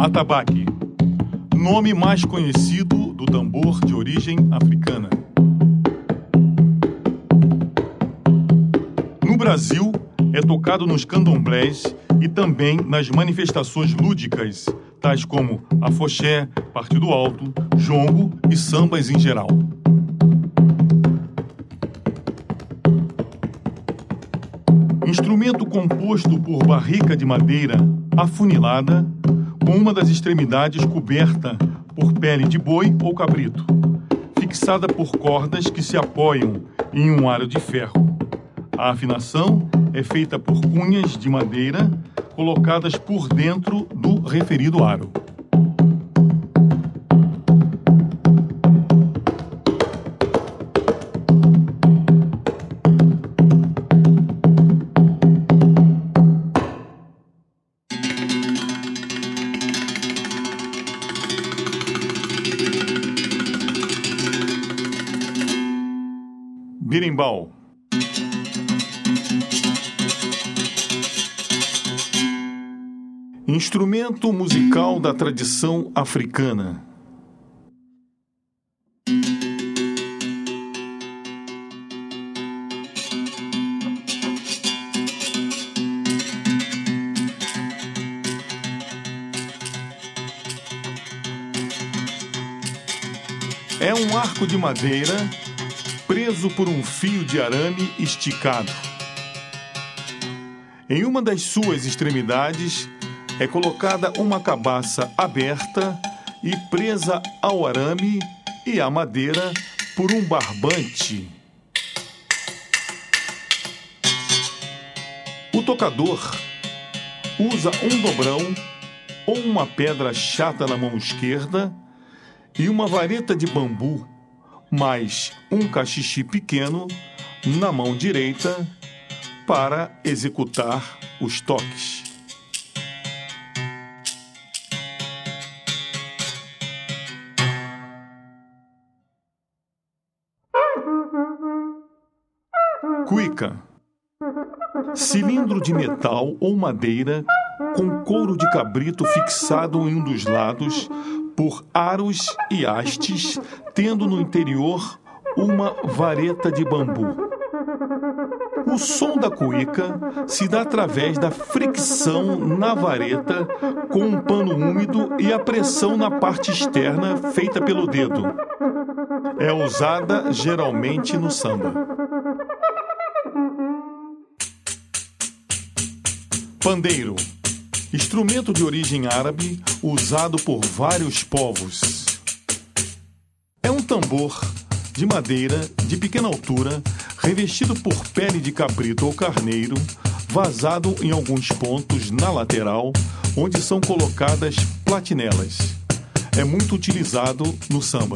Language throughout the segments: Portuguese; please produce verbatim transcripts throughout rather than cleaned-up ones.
Atabaque, nome mais conhecido do tambor de origem africana. No Brasil, é tocado nos candomblés e também nas manifestações lúdicas, tais como afoxé, partido alto, jongo e sambas em geral. Instrumento composto por barrica de madeira afunilada, com uma das extremidades coberta por pele de boi ou cabrito, fixada por cordas que se apoiam em um aro de ferro. A afinação é feita por cunhas de madeira colocadas por dentro do referido aro. Berimbau. Instrumento musical da tradição africana. É um arco de madeira preso por um fio de arame esticado. Em uma das suas extremidades é colocada uma cabaça aberta e presa ao arame e à madeira por um barbante. O tocador usa um dobrão ou uma pedra chata na mão esquerda e uma vareta de bambu, mais um cachixi pequeno na mão direita para executar os toques. Cuíca. Cilindro de metal ou madeira com couro de cabrito fixado em um dos lados por aros e hastes, tendo no interior uma vareta de bambu. O som da cuíca se dá através da fricção na vareta com um pano úmido e a pressão na parte externa feita pelo dedo. É usada geralmente no samba. Pandeiro. Instrumento de origem árabe usado por vários povos. É um tambor de madeira de pequena altura, revestido por pele de cabrito ou carneiro, vazado em alguns pontos na lateral, onde são colocadas platinelas. É muito utilizado no samba.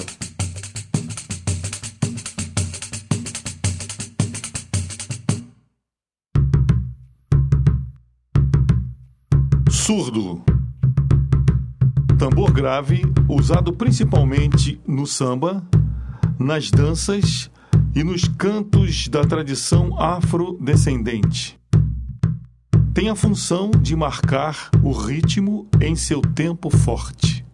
Surdo. Tambor grave usado principalmente no samba, nas danças e nos cantos da tradição afrodescendente. Tem a função de marcar o ritmo em seu tempo forte.